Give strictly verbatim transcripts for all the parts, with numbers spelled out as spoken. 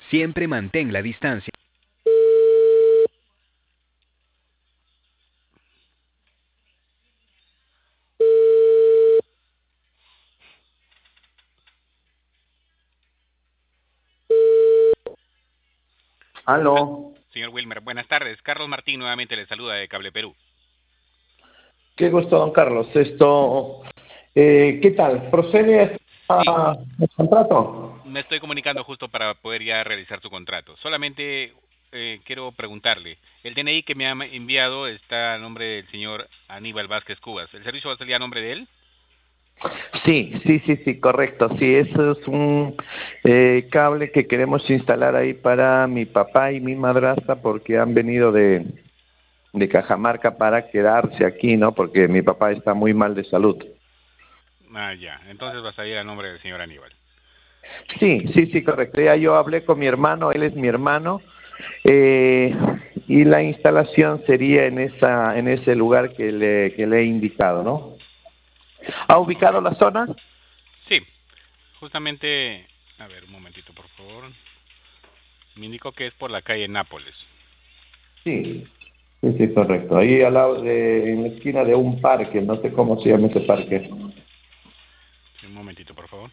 Siempre mantén la distancia. Aló. Señor Wilmer, buenas tardes. Carlos Martín nuevamente le saluda de Cable Perú. Qué gusto, don Carlos. Esto, eh, ¿qué tal? ¿Procede Sí, a el contrato? me estoy comunicando justo para poder ya realizar su contrato. Solamente eh, quiero preguntarle, el D N I que me ha enviado está a nombre del señor Aníbal Vázquez Cubas. ¿El servicio va a salir a nombre de él? Sí, sí, sí, sí, correcto. Sí, eso es un eh, cable que queremos instalar ahí para mi papá y mi madrastra porque han venido de, de Cajamarca para quedarse aquí, ¿no? Porque mi papá está muy mal de salud. Ah, ya. Entonces va a salir a nombre del señor Aníbal. Sí, sí, sí, correcto. Ya yo hablé con mi hermano, él es mi hermano, eh, y la instalación sería en esa, en ese lugar que le, que le he indicado, ¿no? ¿Ha ubicado la zona? Sí, justamente... A ver, un momentito, por favor. Me indicó que es por la calle Nápoles. Sí, sí, sí, correcto. Ahí al lado de, en la esquina de un parque, no sé cómo se llama ese parque. Un momentito, por favor.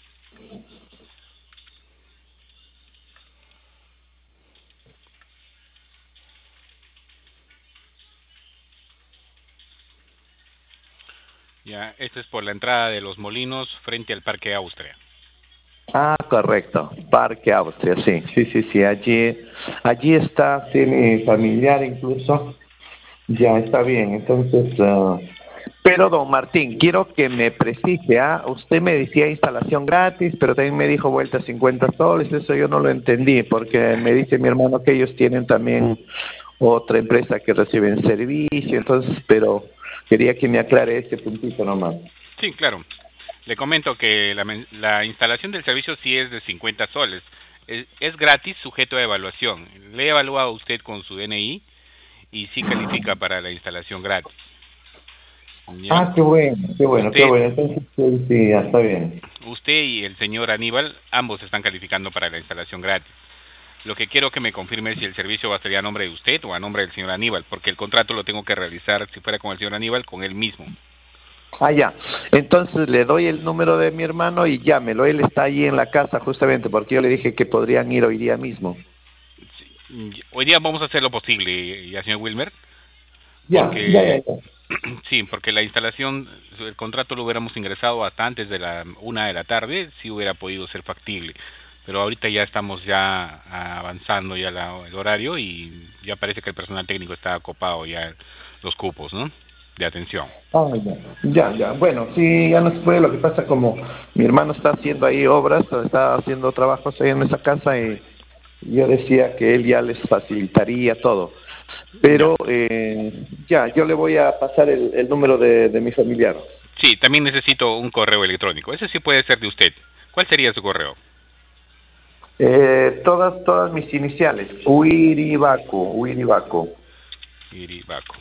Ya, este es por la entrada de Los Molinos frente al Parque Austria. Ah, correcto, Parque Austria, sí, sí, sí, sí, allí, allí está, sí, mi familiar incluso, ya está bien, entonces, uh, pero don Martín, quiero que me precise, ¿ah? Usted me decía instalación gratis, pero también me dijo vuelta cincuenta soles, eso yo no lo entendí, porque me dice mi hermano que ellos tienen también otra empresa que reciben servicio, entonces, pero quería que me aclare ese puntito nomás. Sí, claro. Le comento que la, la instalación del servicio sí es de cincuenta soles. Es, es gratis, sujeto a evaluación. Le he evaluado a usted con su D N I y sí califica para la instalación gratis. ¿Ya? Ah, qué bueno, qué bueno, qué Usted, bueno, entonces sí, sí, ya está bien. usted y el señor Aníbal, ambos están calificando para la instalación gratis. Lo que quiero que me confirme es si el servicio va a salir a nombre de usted o a nombre del señor Aníbal, porque el contrato lo tengo que realizar, si fuera con el señor Aníbal, con él mismo. Ah, ya. Entonces le doy el número de mi hermano y llámelo. Él está ahí en la casa justamente porque yo le dije que podrían ir hoy día mismo. Sí, hoy día vamos a hacer lo posible, ya señor Wilmer, Ya, ya, ya, porque ya. sí, porque la instalación, el contrato lo hubiéramos ingresado hasta antes de la una de la tarde, si hubiera podido ser factible. Pero ahorita ya estamos ya avanzando ya la, el horario y ya parece que el personal técnico está ocupado ya los cupos, ¿no? De atención. Ah, ya, ya, ya. Bueno, sí, ya no se puede. Lo que pasa como mi hermano está haciendo ahí obras, está haciendo trabajos ahí en esa casa y yo decía que él ya les facilitaría todo. Ya. Pero eh, ya, yo le voy a pasar el, el número de, de mi familiar. Sí, también necesito un correo electrónico. Ese sí puede ser de usted. ¿Cuál sería su correo? Eh, todas, todas mis iniciales. Uiribaco, Uiribaco. Iribaco.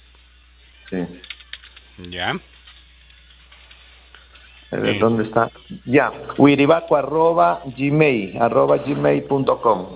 Sí. Ya. A ver, Eh, ¿dónde está? Ya, Uiribaco arroba gmail, arroba gmail punto com.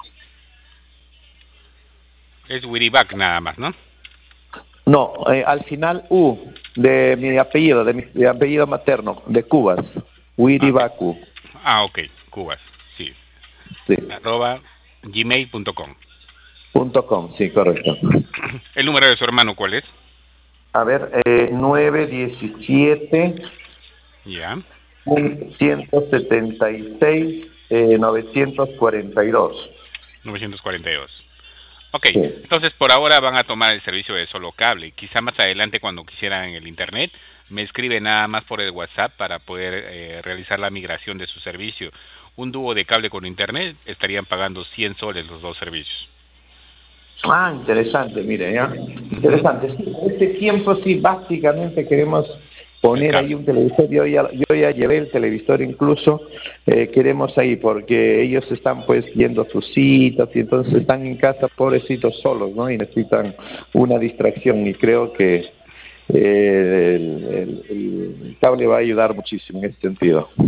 es Wiribac nada más, ¿no? No, eh, al final U, de mi apellido, de mi de apellido materno, de Cubas. Ah, ok. Uiribacu, Ah, ok. Cubas. Sí. sí, Arroba gmail punto com. punto com, sí, correcto. ¿El número de su hermano cuál es? A ver, eh, nueve diecisiete Ya. ciento setenta y seis eh, novecientos cuarenta y dos. novecientos cuarenta y dos. Ok, Sí. entonces por ahora van a tomar el servicio de solo cable. Quizá más adelante cuando quisieran el internet, me escribe nada más por el WhatsApp para poder eh, realizar la migración de su servicio. Un dúo de cable con internet estarían pagando cien soles los dos servicios. Ah, interesante, mire, ya. Ujú. Interesante. Sí, en este tiempo sí, básicamente queremos El poner ahí cable. un televisor. Yo ya, yo ya llevé el televisor incluso, eh, queremos ahí, porque ellos están pues yendo a sus citas y entonces están en casa pobrecitos solos, ¿no? Y necesitan una distracción y creo que eh, el, el, el cable va a ayudar muchísimo en ese sentido.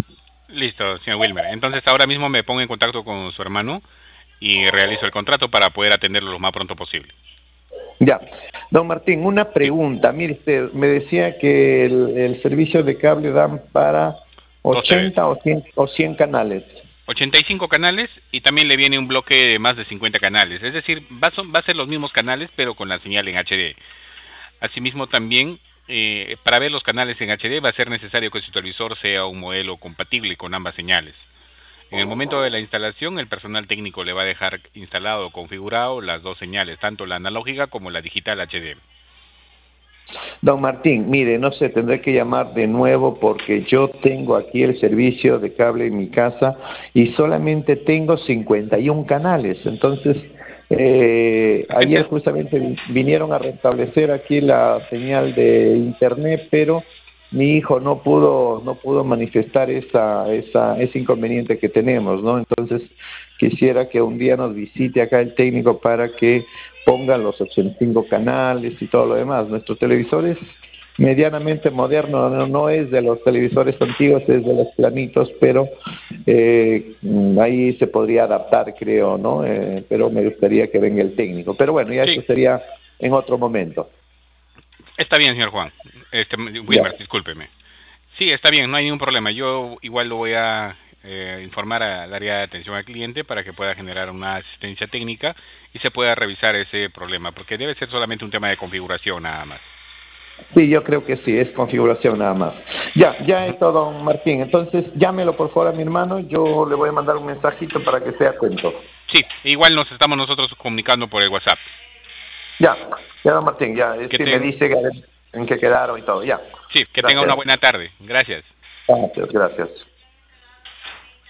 Listo, señor Wilmer. Entonces ahora mismo me pongo en contacto con su hermano y realizo el contrato para poder atenderlo lo más pronto posible. Ya. Don Martín, una Sí. pregunta. Mire usted, me decía que el, el servicio de cable dan para Dos T Vs. ochenta o cien, o cien canales. ochenta y cinco canales y también le viene un bloque de más de cincuenta canales. Es decir, va a, son, va a ser los mismos canales pero con la señal en H D. Asimismo también, eh, para ver los canales en H D va a ser necesario que su televisor sea un modelo compatible con ambas señales. En el momento de la instalación, el personal técnico le va a dejar instalado o configurado las dos señales, tanto la analógica como la digital H D. Don Martín, mire, no sé, tendré que llamar de nuevo porque yo tengo aquí el servicio de cable en mi casa y solamente tengo cincuenta y un canales. Entonces, eh, ayer justamente vinieron a restablecer aquí la señal de internet, pero mi hijo no pudo no pudo manifestar esa, esa, ese inconveniente que tenemos, ¿no? Entonces, quisiera que un día nos visite acá el técnico para que ponga los ochenta y cinco canales y todo lo demás. Nuestro televisor es medianamente moderno, no, no es de los televisores antiguos, es de los planitos, pero eh, ahí se podría adaptar, creo, ¿no? Eh, pero me gustaría que venga el técnico. Pero bueno, ya Sí. eso sería en otro momento. Está bien, señor Juan. Este, Wilmer, discúlpeme. Sí, está bien, no hay ningún problema. Yo igual lo voy a eh, informar al área de atención al cliente para que pueda generar una asistencia técnica y se pueda revisar ese problema, porque debe ser solamente un tema de configuración nada más. Sí, yo creo que sí, es configuración nada más. Ya, ya es todo, don Martín. Entonces, llámelo por favor a mi hermano, yo le voy a mandar un mensajito para que esté atento. Sí, igual nos estamos nosotros comunicando por el WhatsApp. Ya, ya don Martín, ya, es que que te... me dice que, en qué quedaron y todo, ya. Sí, que Gracias. tenga una buena tarde. Gracias. Gracias, gracias.